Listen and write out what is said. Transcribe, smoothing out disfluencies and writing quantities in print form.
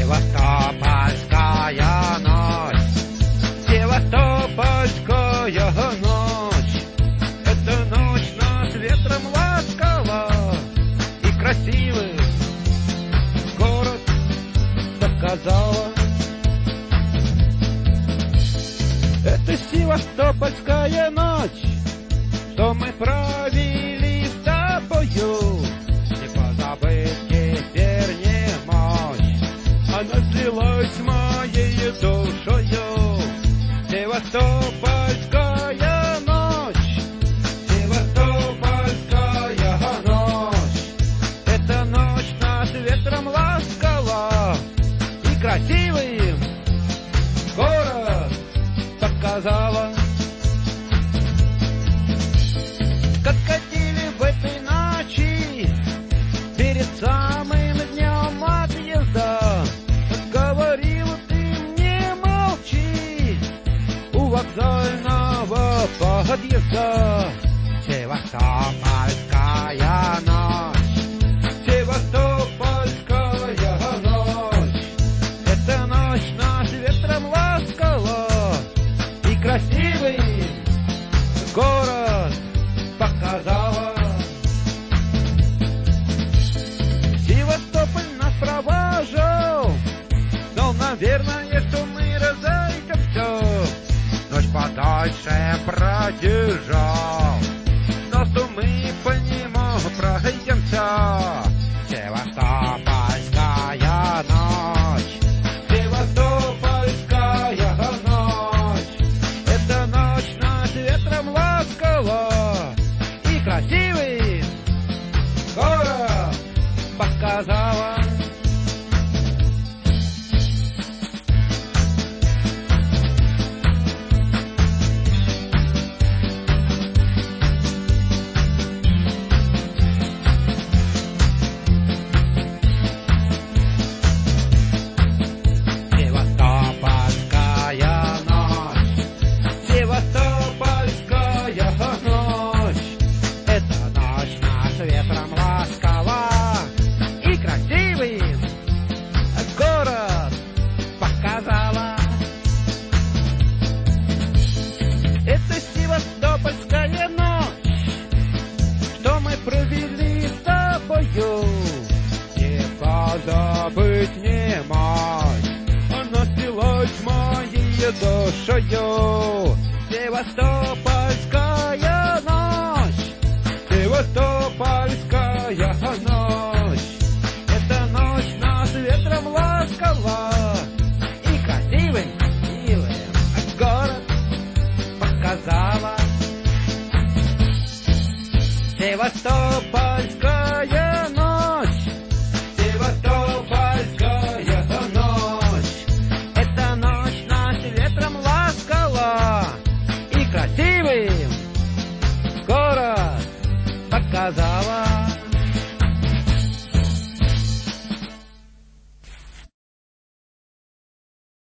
Севастопольская ночь, Севастопольская ночь. Эта ночь нас ветром ласкала, и красивый город показала. Это Севастопольская ночь, что мы провели с тобою. Не позабыть теперь не мочь, она слилась моей душою. Севастопольская ночь, Севастопольская ночь. Эта ночь нас ветром ласкала, и красивым город показала. Как катили в этой ночи перед самым днем отъезда, говорил ты мне молчи у вокзального подъезда. Севастопольская ночь, Севастопольская ночь. Эта ночь нас ветром ласкала, и красивый город показала. Севастополь нас провожал, но, наверное, что мы разойдемся. Ночь подальше продержал, но что мы по нему пройдемся. Севастопольская ночь, Севастопольская ночь. Эта ночь нас ветром ласкала, и красивый город показала. Севастопольская ночь, Севастопольская ночь. Эта ночь нас ветром ласкала, и красивый город показала. Это Севастопольская ночь, что мы провели с тобою. Не позабыть не мать, она слилась моей душою. Севастопольская ночь, Севастопольская ночь. Эта ночь нас ветром ласкала, и красивым, милым город показала. Севастопольская